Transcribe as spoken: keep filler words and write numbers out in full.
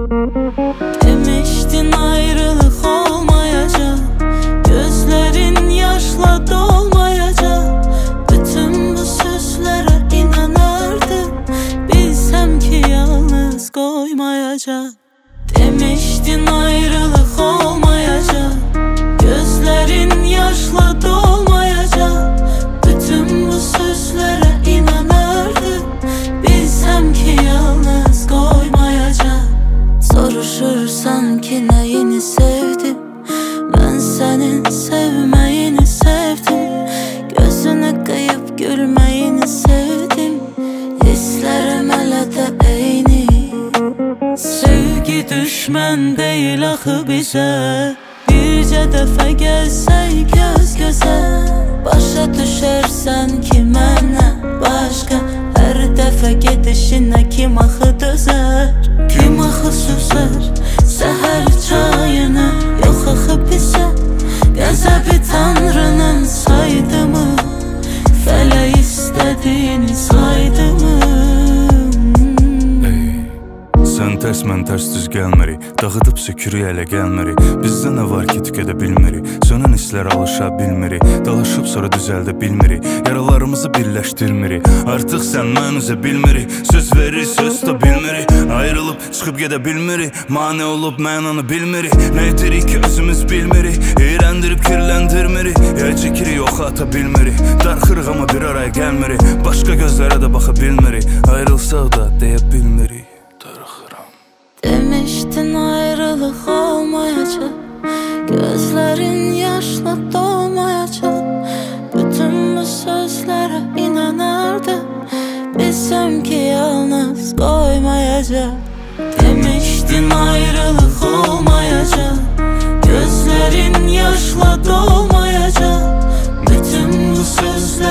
Demiştin ayrılık olmayacak, gözlerin yaşla dolmayacak. Bütün bu sözlere inanırdım, bilsem ki yalnız koymayacak. Demiştin ayrılık olmayacak, gözlerin yaşla dolmayacak. Bütün bu sözlere inanırdım, bilsem ki yalnız koymayacak. Soruşursan ki neyini sevdim, ben senin sevmeyini sevdim. Gözünü kıyıp gülmeyini sevdim, hislerim hele de eyni. Sevgi düşman değil axı bize, bircə dəfə gəlsək göz gözə. Başa düşərsən ki mənə başqa, hər dəfə gedişinə kim axı dözər? Kim axı süzər səhər çayını? Yox axı bizə qəzəbi Tanrının saydı mı? Fələk istədiyini saydı mı? Sən tərs, mən tərs düz gəlmirik, dağıdıb sökürük hələ gəlmirik. Bizdə nə var ki tükədə bilmirik, sönən hisslərə alışa bilmirik. Dalaşıb sonra düzəldə bilmirik, yaralarımızı birləşdirmirik. Artıq sən mən üzə bilmirik, söz veririk, söz da bilmirik. Ayrılıb çıxıb gedə bilmirik, mane olub mənanı bilmirik. Nə etirik ki özümüz bilmirik, eğrəndirib kirləndirmirik. Ya çəkirik yox ata bilmirik, darxırıq amma bir araya gəlmirik. Başqa gözlərə də baxa bilmirik, ayrılsaq da deyə bilmirik. Demiştin ayrılık olmayacak, gözlerin yaşla dolmayacak. Bütün bu sözlere inanırdım, bilsem ki yalnız koymayacak. Demiştin ayrılık olmayacak, gözlerin yaşla dolmayacak. Bütün bu sözler